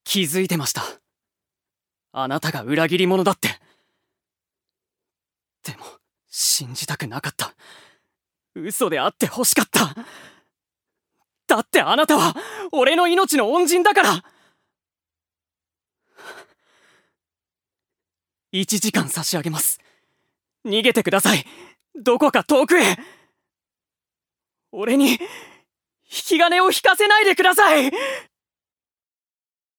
気づいてました。あなたが裏切り者だって。でも信じたくなかった。嘘であって欲しかった。だってあなたは俺の命の恩人だから。1時間差し上げます。逃げてください。どこか遠くへ。俺に引き金を引かせないでください。